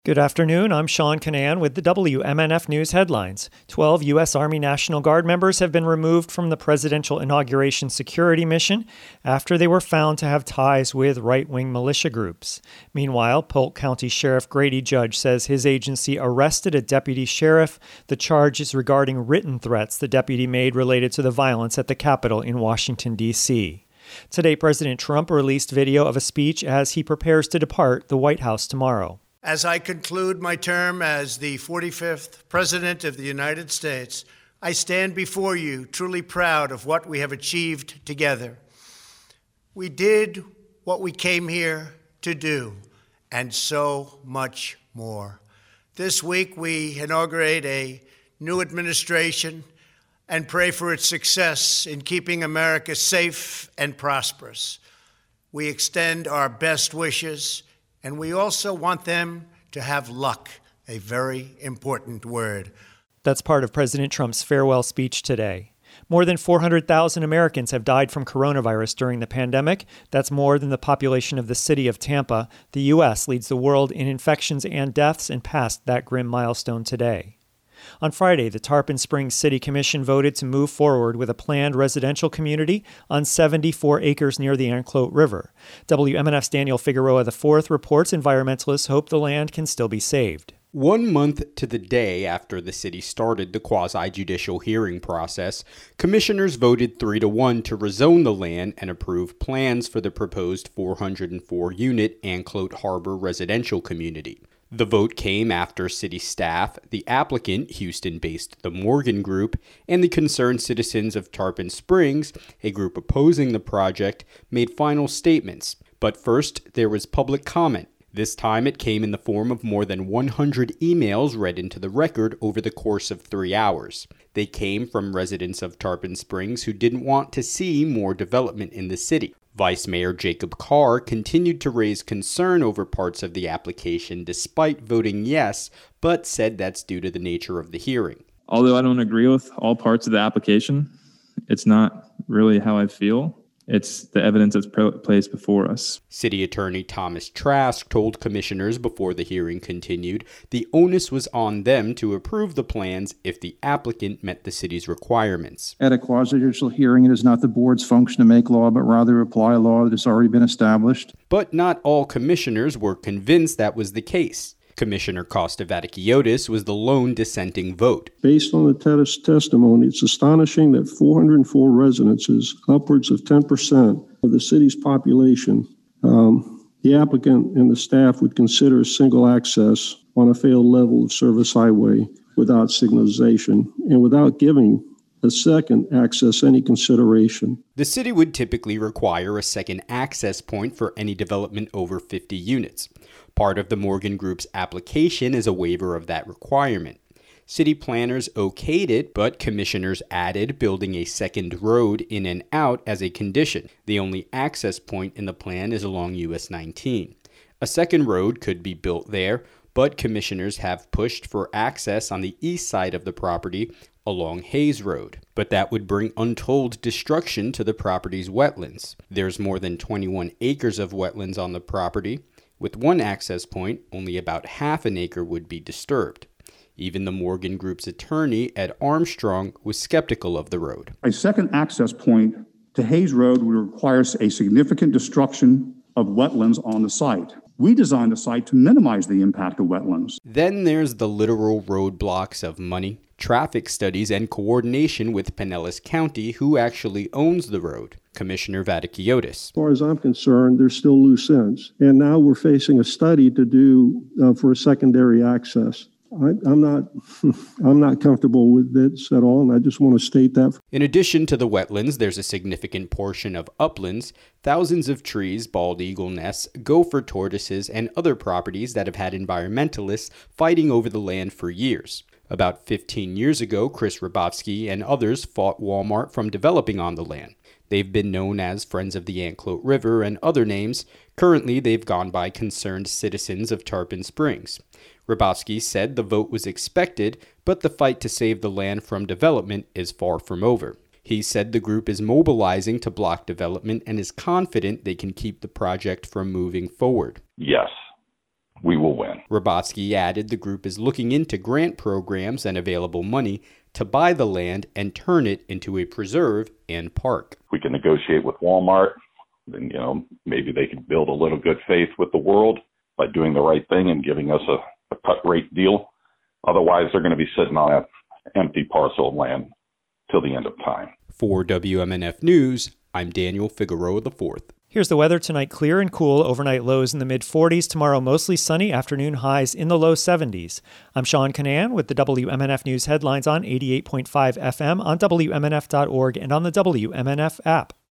Good afternoon. I'm Sean Canan with the WMNF News headlines. 12 U.S. Army National Guard members have been removed from the presidential inauguration security mission after they were found to have ties with right-wing militia groups. Meanwhile, Polk County Sheriff Grady Judge says his agency arrested a deputy sheriff. The charge is regarding written threats the deputy made related to the violence at the Capitol in Washington, D.C. Today, President Trump released video of a speech as he prepares to depart the White House tomorrow. As I conclude my term as the 45th President of the United States, I stand before you truly proud of what we have achieved together. We did what we came here to do, and so much more. This week, we inaugurate a new administration and pray for its success in keeping America safe and prosperous. We extend our best wishes, and we also want them to have luck, a very important word. That's part of President Trump's farewell speech today. More than 400,000 Americans have died from coronavirus during the pandemic. That's more than the population of the city of Tampa. The U.S. leads the world in infections and deaths and passed that grim milestone today. On Friday, the Tarpon Springs City Commission voted to move forward with a planned residential community on 74 acres near the Anclote River. WMNF's Daniel Figueroa IV reports environmentalists hope the land can still be saved. 1 month to the day after the city started the quasi-judicial hearing process, commissioners voted 3-1 to rezone the land and approve plans for the proposed 404-unit Anclote Harbor residential community. The vote came after city staff, the applicant, Houston-based The Morgan Group, and the concerned citizens of Tarpon Springs, a group opposing the project, made final statements. But first, there was public comment. This time it came in the form of more than 100 emails read into the record over the course of 3 hours. They came from residents of Tarpon Springs who didn't want to see more development in the city. Vice Mayor Jacob Carr continued to raise concern over parts of the application despite voting yes, but said that's due to the nature of the hearing. Although I don't agree with all parts of the application, it's not really how I feel. It's the evidence that's placed before us. City Attorney Thomas Trask told commissioners before the hearing continued the onus was on them to approve the plans if the applicant met the city's requirements. At a quasi-judicial hearing, it is not the board's function to make law, but rather apply law that has already been established. But not all commissioners were convinced that was the case. Commissioner Costa-Vaticiotis was the lone dissenting vote. Based on the testimony, it's astonishing that 404 residences, upwards of 10% of the city's population, the applicant and the staff would consider single access on a failed level of service highway without signalization and without giving a second access any consideration. The city would typically require a second access point for any development over 50 units. Part of the Morgan Group's application is a waiver of that requirement. City planners okayed it, but commissioners added building a second road in and out as a condition. The only access point in the plan is along US 19. A second road could be built there, but commissioners have pushed for access on the east side of the property along Hayes Road. But that would bring untold destruction to the property's wetlands. There's more than 21 acres of wetlands on the property. With one access point, only about half an acre would be disturbed. Even the Morgan Group's attorney, Ed Armstrong, was skeptical of the road. A second access point to Hayes Road would require a significant destruction of wetlands on the site. We designed the site to minimize the impact of wetlands. Then there's the literal roadblocks of money, traffic studies, and coordination with Pinellas County, who actually owns the road. Commissioner Vaticiotis. As far as I'm concerned, there's still loose ends. And now we're facing a study to do for a secondary access. I'm not comfortable with this at all, and I just want to state that. In addition to the wetlands, there's a significant portion of uplands, thousands of trees, bald eagle nests, gopher tortoises, and other properties that have had environmentalists fighting over the land for years. About 15 years ago, Chris Rabotsky and others fought Walmart from developing on the land. They've been known as Friends of the Anclote River and other names. Currently, they've gone by Concerned Citizens of Tarpon Springs. Rabotsky said the vote was expected, but the fight to save the land from development is far from over. He said the group is mobilizing to block development and is confident they can keep the project from moving forward. Yes, we will win. Robotsky added the group is looking into grant programs and available money to buy the land and turn it into a preserve and park. We can negotiate with Walmart, then, maybe they can build a little good faith with the world by doing the right thing and giving us a cut rate deal. Otherwise, they're going to be sitting on an empty parcel of land till the end of time. For WMNF News, I'm Daniel Figueroa IV. Here's the weather tonight: clear and cool, overnight lows in the mid-40s. Tomorrow, mostly sunny, afternoon highs in the low 70s. I'm Sean Canan with the WMNF News headlines on 88.5 FM, on WMNF.org, and on the WMNF app.